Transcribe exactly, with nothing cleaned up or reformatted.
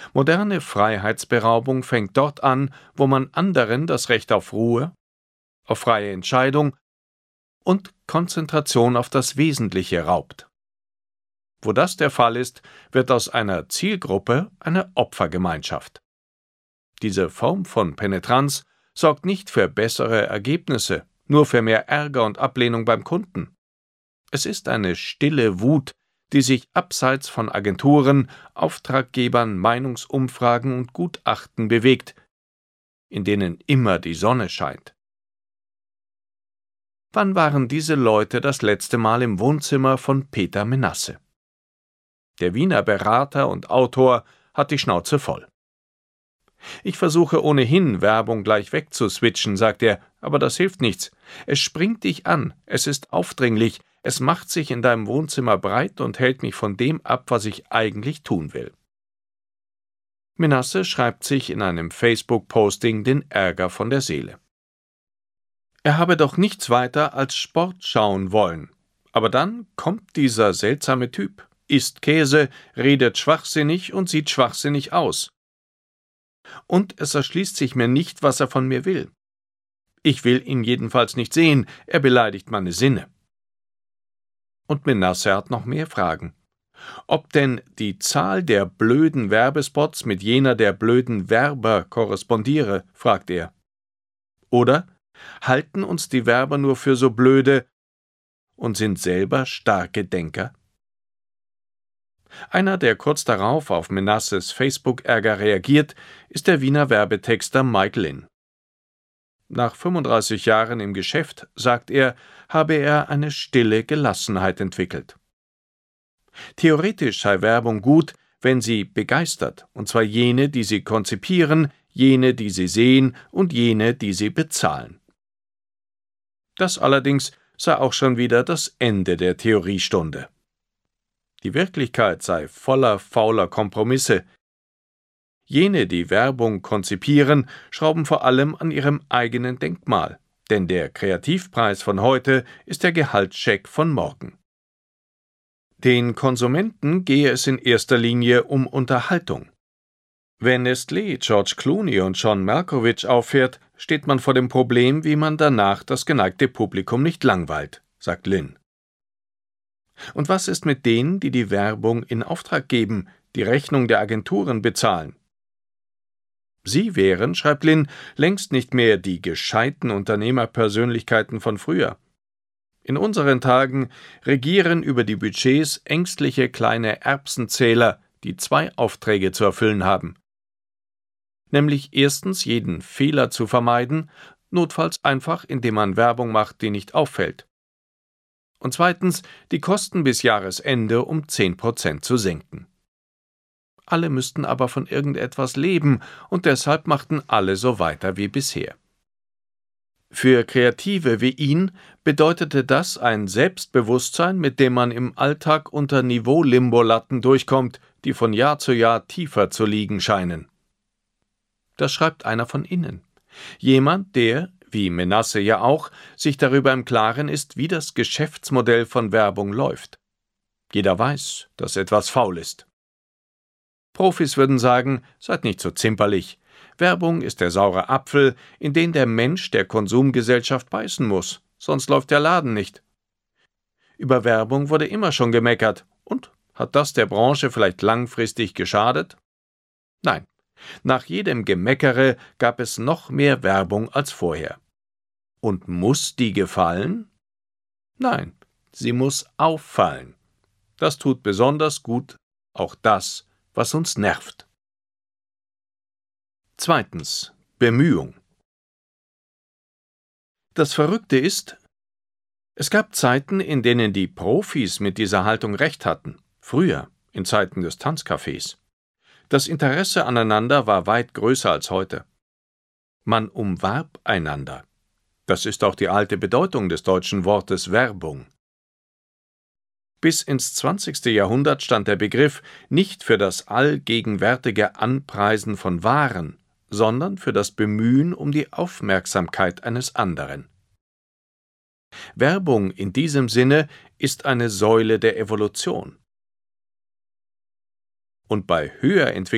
Moderne Freiheitsberaubung fängt dort an, wo man anderen das Recht auf Ruhe, auf freie Entscheidung und Konzentration auf das Wesentliche raubt. Wo das der Fall ist, wird aus einer Zielgruppe eine Opfergemeinschaft. Diese Form von Penetranz sorgt nicht für bessere Ergebnisse, nur für mehr Ärger und Ablehnung beim Kunden. Es ist eine stille Wut, die sich abseits von Agenturen, Auftraggebern, Meinungsumfragen und Gutachten bewegt, in denen immer die Sonne scheint. Wann waren diese Leute das letzte Mal im Wohnzimmer von Peter Menasse? Der Wiener Berater und Autor hat die Schnauze voll. »Ich versuche ohnehin, Werbung gleich wegzuswitchen«, sagt er, »aber das hilft nichts. Es springt dich an, es ist aufdringlich, es macht sich in deinem Wohnzimmer breit und hält mich von dem ab, was ich eigentlich tun will.« Menasse schreibt sich in einem Facebook-Posting den Ärger von der Seele. Er habe doch nichts weiter als Sport schauen wollen. Aber dann kommt dieser seltsame Typ, isst Käse, redet schwachsinnig und sieht schwachsinnig aus. Und es erschließt sich mir nicht, was er von mir will. Ich will ihn jedenfalls nicht sehen, er beleidigt meine Sinne. Und Menasse hat noch mehr Fragen. Ob denn die Zahl der blöden Werbespots mit jener der blöden Werber korrespondiere, fragt er. Oder halten uns die Werber nur für so blöde und sind selber starke Denker? Einer, der kurz darauf auf Menasses Facebook-Ärger reagiert, ist der Wiener Werbetexter Mike Lynn. Nach fünfunddreißig Jahren im Geschäft, sagt er, habe er eine stille Gelassenheit entwickelt. Theoretisch sei Werbung gut, wenn sie begeistert, und zwar jene, die sie konzipieren, jene, die sie sehen und jene, die sie bezahlen. Das allerdings sei auch schon wieder das Ende der Theoriestunde. Die Wirklichkeit sei voller fauler Kompromisse. Jene, die Werbung konzipieren, schrauben vor allem an ihrem eigenen Denkmal, denn der Kreativpreis von heute ist der Gehaltscheck von morgen. Den Konsumenten gehe es in erster Linie um Unterhaltung. Wenn Nestlé George Clooney und John Malkovich auffährt, steht man vor dem Problem, wie man danach das geneigte Publikum nicht langweilt, sagt Lynn. Und was ist mit denen, die die Werbung in Auftrag geben, die Rechnung der Agenturen bezahlen? Sie wären, schreibt Lynn, längst nicht mehr die gescheiten Unternehmerpersönlichkeiten von früher. In unseren Tagen regieren über die Budgets ängstliche kleine Erbsenzähler, die zwei Aufträge zu erfüllen haben. Nämlich erstens jeden Fehler zu vermeiden, notfalls einfach, indem man Werbung macht, die nicht auffällt. Und zweitens, die Kosten bis Jahresende um zehn Prozent zu senken. Alle müssten aber von irgendetwas leben, und deshalb machten alle so weiter wie bisher. Für Kreative wie ihn bedeutete das ein Selbstbewusstsein, mit dem man im Alltag unter Niveau-Limbo-Latten durchkommt, die von Jahr zu Jahr tiefer zu liegen scheinen. Das schreibt einer von innen. Jemand, der, wie Menasse ja auch, sich darüber im Klaren ist, wie das Geschäftsmodell von Werbung läuft. Jeder weiß, dass etwas faul ist. Profis würden sagen, seid nicht so zimperlich. Werbung ist der saure Apfel, in den der Mensch der Konsumgesellschaft beißen muss, sonst läuft der Laden nicht. Über Werbung wurde immer schon gemeckert. Und hat das der Branche vielleicht langfristig geschadet? Nein. Nach jedem Gemeckere gab es noch mehr Werbung als vorher. Und muss die gefallen? Nein, sie muss auffallen. Das tut besonders gut auch das, was uns nervt. Zweitens. Bemühung. Das Verrückte ist, es gab Zeiten, in denen die Profis mit dieser Haltung recht hatten. Früher, in Zeiten des Tanzcafés. Das Interesse aneinander war weit größer als heute. Man umwarb einander. Das ist auch die alte Bedeutung des deutschen Wortes Werbung. Bis ins zwanzigste Jahrhundert stand der Begriff nicht für das allgegenwärtige Anpreisen von Waren, sondern für das Bemühen um die Aufmerksamkeit eines anderen. Werbung in diesem Sinne ist eine Säule der Evolution. Und bei höher entwickelten